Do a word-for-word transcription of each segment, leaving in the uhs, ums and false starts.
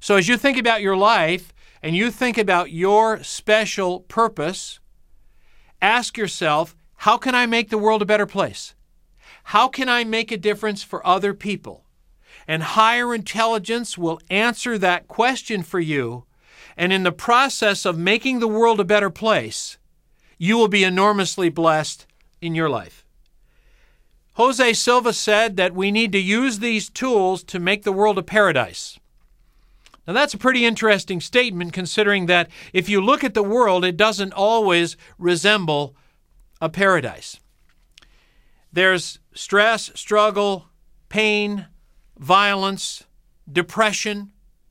So as you think about your life and you think about your special purpose, ask yourself, how can I make the world a better place? How can I make a difference for other people? And higher intelligence will answer that question for you. And in the process of making the world a better place, you will be enormously blessed in your life. Jose Silva said that we need to use these tools to make the world a paradise. Now that's a pretty interesting statement, considering that if you look at the world, it doesn't always resemble a paradise. There's stress, struggle, pain, violence, depression,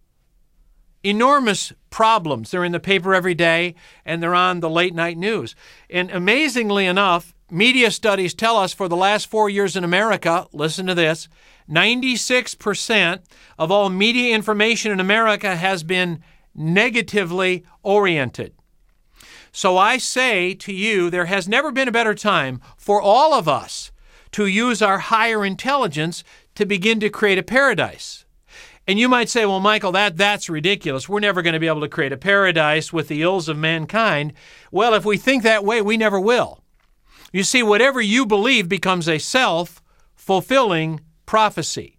enormous problems. They're in the paper every day, and they're on the late night news. And amazingly enough, media studies tell us for the last four years in America, listen to this, ninety-six percent of all media information in America has been negatively oriented. So I say to you, there has never been a better time for all of us to use our higher intelligence to begin to create a paradise. And you might say, well, Michael, that, that's ridiculous. We're never going to be able to create a paradise with the ills of mankind. Well, if we think that way, we never will. You see, whatever you believe becomes a self-fulfilling prophecy.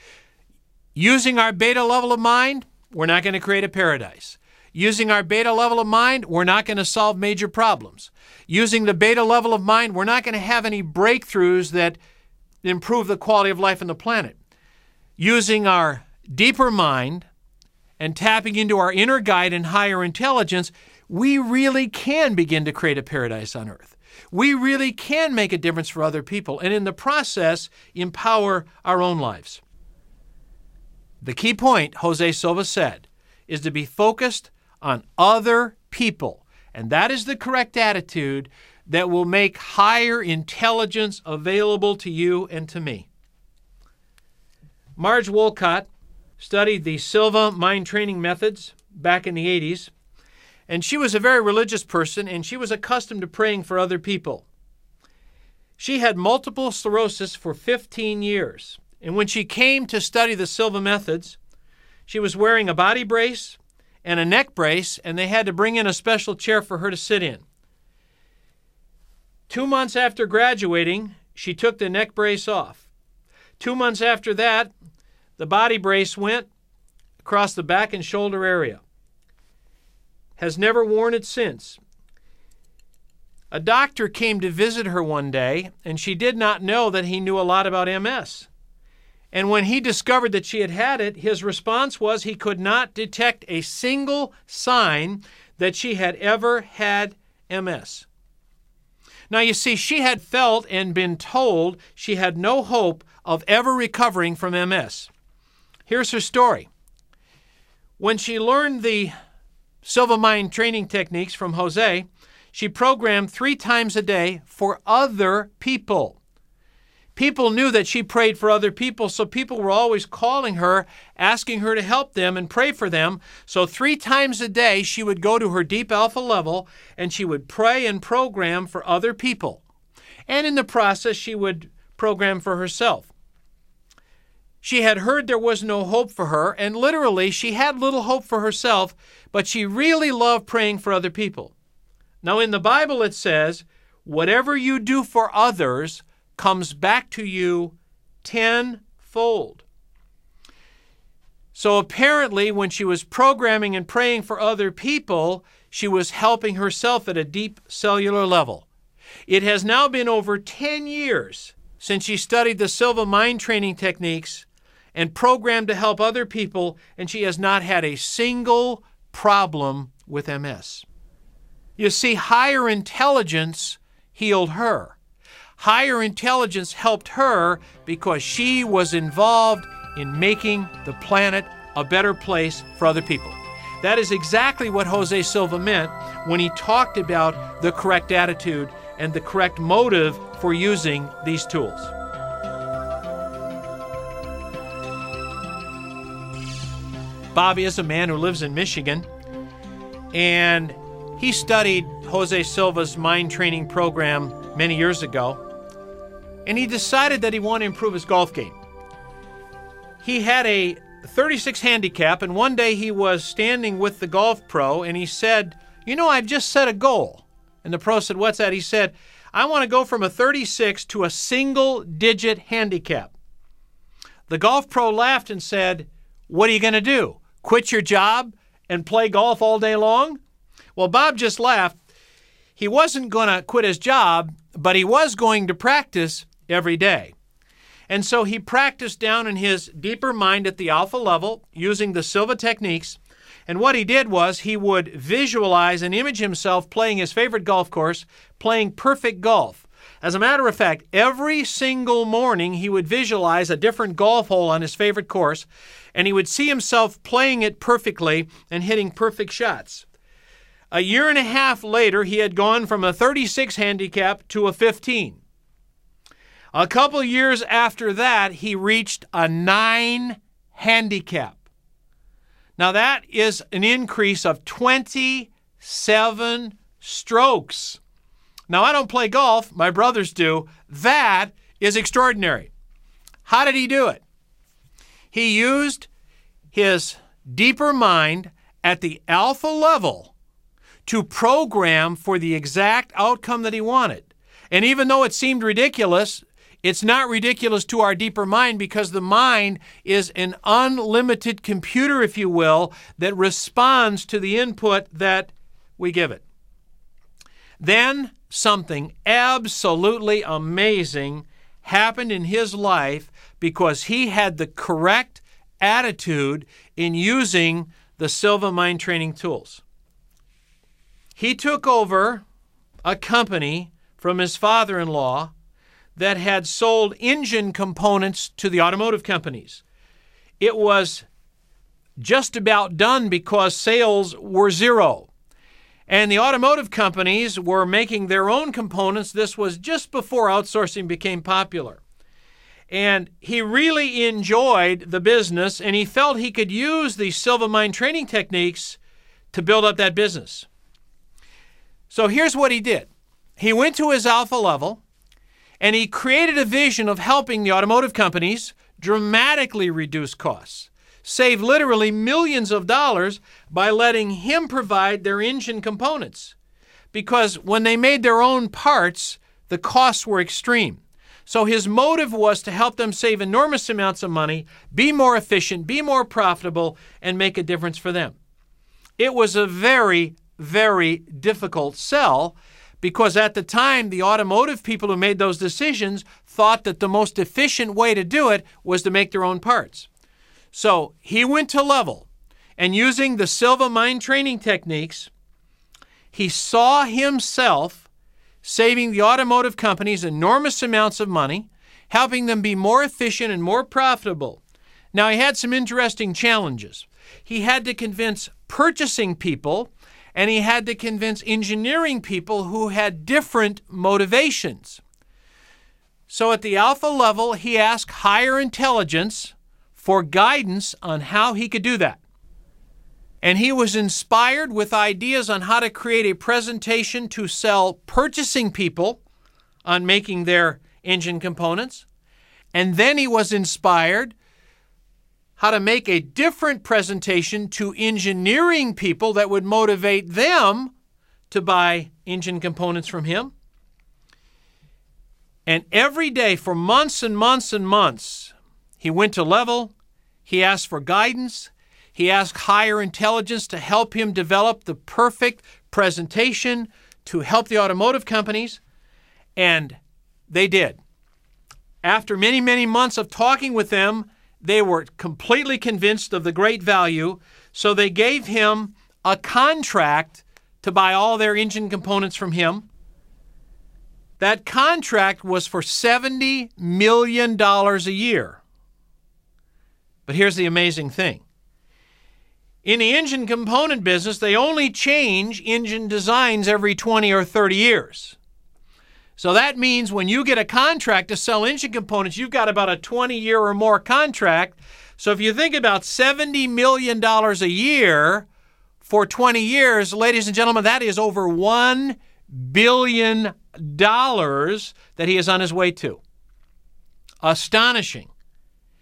Using our beta level of mind, we're not going to create a paradise. Using our beta level of mind, we're not going to solve major problems. Using the beta level of mind, we're not going to have any breakthroughs that improve the quality of life on the planet. Using our deeper mind and tapping into our inner guide and higher intelligence, we really can begin to create a paradise on earth. We really can make a difference for other people, and in the process, empower our own lives. The key point, Jose Silva said, is to be focused on other people, and that is the correct attitude that will make higher intelligence available to you and to me. Marge Wolcott studied the Silva mind training methods back in the eighties, and she was a very religious person, and she was accustomed to praying for other people. She had multiple sclerosis for fifteen years, and when she came to study the Silva methods, she was wearing a body brace and a neck brace, and they had to bring in a special chair for her to sit in. Two months after graduating, she took the neck brace off. Two months after that, the body brace went across the back and shoulder area. Has never worn it since. A doctor came to visit her one day, and she did not know that he knew a lot about M S. And when he discovered that she had had it, his response was he could not detect a single sign that she had ever had M S. Now, you see, she had felt and been told she had no hope of ever recovering from M S. Here's her story. When she learned the Silva Mind training techniques from Jose, she programmed three times a day for other people. People knew that she prayed for other people, so people were always calling her, asking her to help them and pray for them. So three times a day, she would go to her deep alpha level, and she would pray and program for other people. And in the process, she would program for herself. She had heard there was no hope for her, and literally, she had little hope for herself, but she really loved praying for other people. Now, in the Bible, it says, whatever you do for others comes back to you tenfold. So apparently, when she was programming and praying for other people, she was helping herself at a deep cellular level. It has now been over ten years since she studied the Silva mind training techniques and programmed to help other people, and she has not had a single problem with M S. You see, higher intelligence healed her. Higher intelligence helped her because she was involved in making the planet a better place for other people. That is exactly what Jose Silva meant when he talked about the correct attitude and the correct motive for using these tools. Bobby is a man who lives in Michigan, and he studied Jose Silva's mind training program many years ago, and he decided that he wanted to improve his golf game. He had a thirty-six handicap, and one day he was standing with the golf pro, and he said, you know, I've just set a goal. And the pro said, what's that? He said, I want to go from a thirty-six to a single-digit handicap. The golf pro laughed and said, what are you going to do? Quit your job and play golf all day long? Well, Bob just laughed. He wasn't going to quit his job, but he was going to practice every day. And so he practiced down in his deeper mind at the alpha level using the Silva techniques. And what he did was he would visualize and image himself playing his favorite golf course, playing perfect golf. As a matter of fact, every single morning he would visualize a different golf hole on his favorite course, and he would see himself playing it perfectly and hitting perfect shots. A year and a half later, he had gone from a thirty-six handicap to a fifteen. A couple years after that, he reached a nine handicap. Now that is an increase of twenty-seven strokes. Now I don't play golf, my brothers do. That is extraordinary. How did he do it? He used his deeper mind at the alpha level to program for the exact outcome that he wanted. And even though it seemed ridiculous, it's not ridiculous to our deeper mind because the mind is an unlimited computer, if you will, that responds to the input that we give it. Then something absolutely amazing happened in his life because he had the correct attitude in using the Silva mind training tools. He took over a company from his father-in-law that had sold engine components to the automotive companies. It was just about done because sales were zero. And the automotive companies were making their own components. This was just before outsourcing became popular. And he really enjoyed the business, and he felt he could use the Silva mind training techniques to build up that business. So here's what he did. He went to his alpha level, and he created a vision of helping the automotive companies dramatically reduce costs, save literally millions of dollars by letting him provide their engine components. Because when they made their own parts, the costs were extreme. So his motive was to help them save enormous amounts of money, be more efficient, be more profitable, and make a difference for them. It was a very, very difficult sell because at the time, the automotive people who made those decisions thought that the most efficient way to do it was to make their own parts. So he went to level, and using the Silva mind training techniques, he saw himself saving the automotive companies enormous amounts of money, helping them be more efficient and more profitable. Now, he had some interesting challenges. He had to convince purchasing people, and he had to convince engineering people who had different motivations. So at the alpha level, he asked higher intelligence for guidance on how he could do that. And he was inspired with ideas on how to create a presentation to sell purchasing people on making their engine components. And then he was inspired how to make a different presentation to engineering people that would motivate them to buy engine components from him. And every day for months and months and months, he went to level, he asked for guidance, he asked higher intelligence to help him develop the perfect presentation to help the automotive companies, and they did. After many, many months of talking with them, they were completely convinced of the great value, so they gave him a contract to buy all their engine components from him. That contract was for seventy million dollars a year. But here's the amazing thing. In the engine component business, they only change engine designs every twenty or thirty years. So that means when you get a contract to sell engine components, you've got about a twenty-year or more contract. So if you think about seventy million dollars a year for twenty years, ladies and gentlemen, that is over one billion dollars that he is on his way to. Astonishing.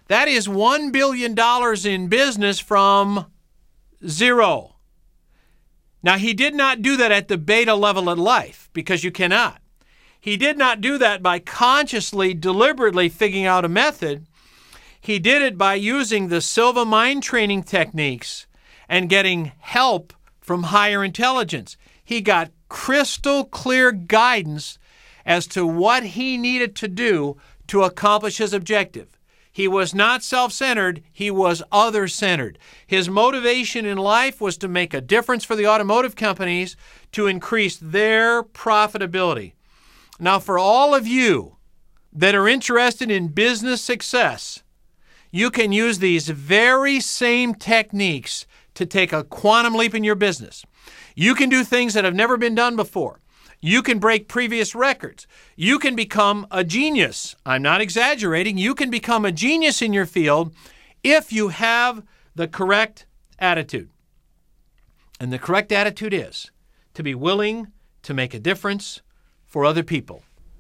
That is one billion dollars in business from zero. Now, he did not do that at the beta level of life, because you cannot. He did not do that by consciously, deliberately figuring out a method. He did it by using the Silva mind training techniques and getting help from higher intelligence. He got crystal clear guidance as to what he needed to do to accomplish his objective. He was not self-centered, he was other-centered. His motivation in life was to make a difference for the automotive companies to increase their profitability. Now, for all of you that are interested in business success, you can use these very same techniques to take a quantum leap in your business. You can do things that have never been done before. You can break previous records. You can become a genius. I'm not exaggerating. You can become a genius in your field if you have the correct attitude. And the correct attitude is to be willing to make a difference for other people.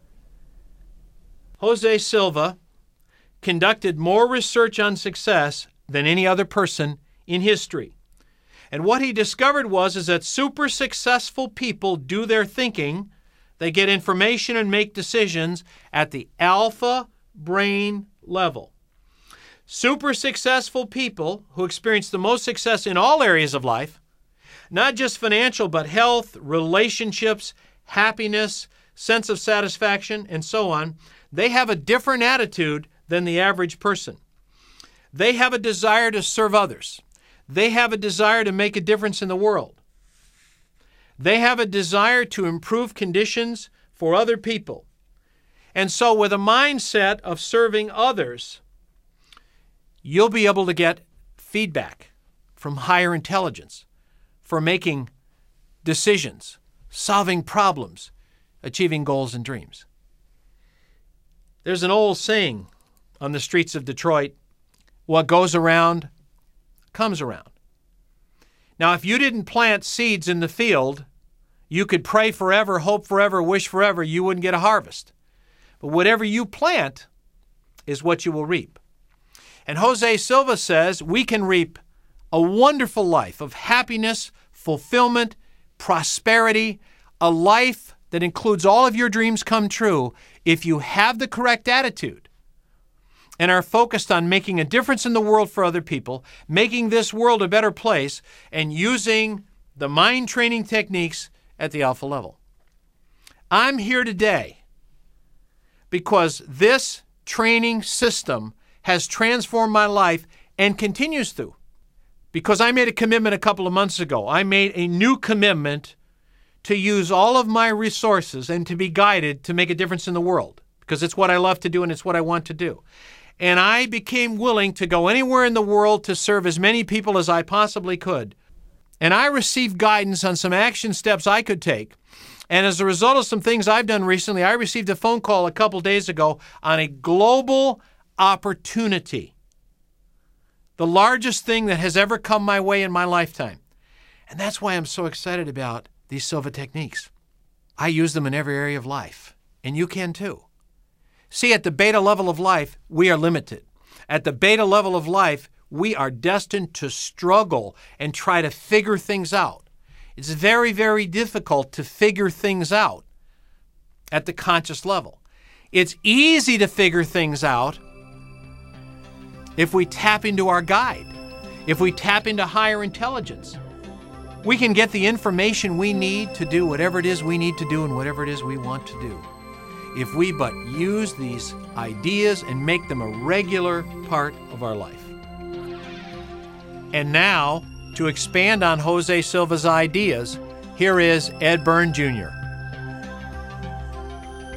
Jose Silva conducted more research on success than any other person in history. And what he discovered was is that super successful people do their thinking. They get information and make decisions at the alpha brain level. Super successful people who experience the most success in all areas of life, not just financial, but health, relationships, happiness, sense of satisfaction, and so on, they have a different attitude than the average person. They have a desire to serve others. They have a desire to make a difference in the world. They have a desire to improve conditions for other people. And so with a mindset of serving others, you'll be able to get feedback from higher intelligence for making decisions, solving problems, achieving goals and dreams. There's an old saying on the streets of Detroit, what goes around comes around. Now, if you didn't plant seeds in the field, you could pray forever, hope forever, wish forever, you wouldn't get a harvest. But whatever you plant is what you will reap. And Jose Silva says we can reap a wonderful life of happiness, fulfillment, prosperity, a life that includes all of your dreams come true if you have the correct attitude and are focused on making a difference in the world for other people, making this world a better place, and using the mind training techniques at the alpha level. I'm here today because this training system has transformed my life and continues to. Because I made a commitment a couple of months ago. I made a new commitment to use all of my resources and to be guided to make a difference in the world, because it's what I love to do and it's what I want to do. And I became willing to go anywhere in the world to serve as many people as I possibly could. And I received guidance on some action steps I could take. And as a result of some things I've done recently, I received a phone call a couple days ago on a global opportunity, the largest thing that has ever come my way in my lifetime. And that's why I'm so excited about these Silva techniques. I use them in every area of life, and you can too. See, at the beta level of life, we are limited. At the beta level of life, we are destined to struggle and try to figure things out. It's very, very difficult to figure things out at the conscious level. It's easy to figure things out if we tap into our guide, if we tap into higher intelligence. We can get the information we need to do whatever it is we need to do and whatever it is we want to do, if we but use these ideas and make them a regular part of our life. And now, to expand on Jose Silva's ideas, here is Ed Byrne Junior